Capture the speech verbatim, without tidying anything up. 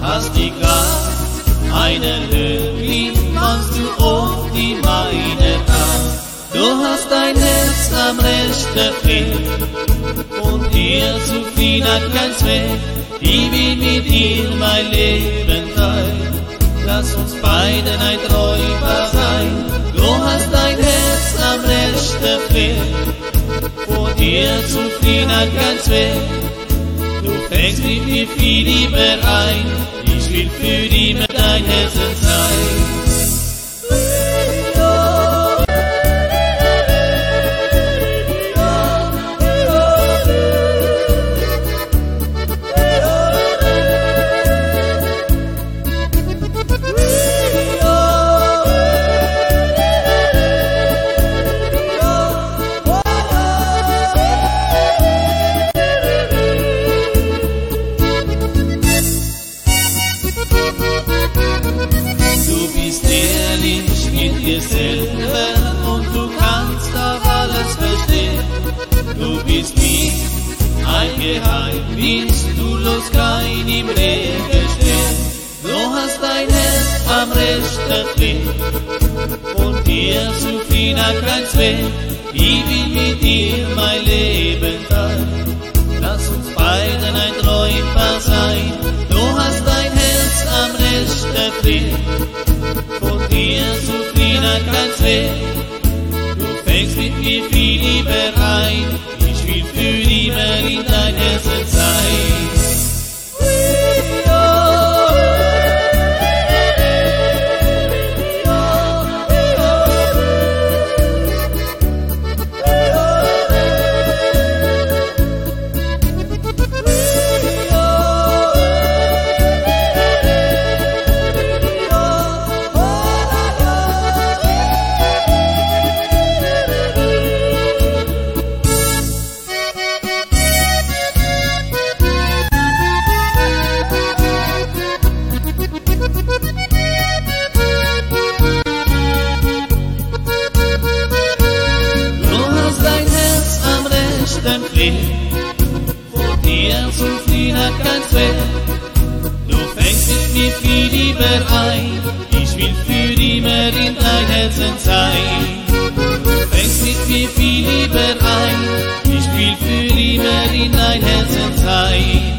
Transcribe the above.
hast die Kraft, eine Löwin machst du auf die meine Kraft. Du hast dein Herz am rechten Fleck und dir Zufriedenheit kein Zweck. Ich will mit dir mein Leben teilen, lass uns beiden ein Träumer sein. Du hast dein Herz am rechten Fleck, vor dir Zufriedenheit kein Zweck. Du fängst mit mir viel lieber ein, ich will für dich mit dein Herzen sein. Mit dir selber und du kannst auch alles verstehen. Du bist mir ein Geheimnis, du lässt kein im Regen stehen. Du hast dein Herz am rechten Fleck und dir Zufriedenheit kein Zweck. Ich will mit dir mein Leben teilen, lass uns beiden ein Träumer sein. Du hast dein Herz am rechten Fleck, von dir Zufriedenheit kein Zweck. Du fängst mit mir viel lieber ein, ich will für immer in dein Herzen sein. Vor dir Zufriedenheit kein Zweck. Du fängst mit mir viel lieber ein, ich will für immer in dein Herzen sein. Du fängst mit mir viel lieber ein, ich will für immer in dein Herzen sein.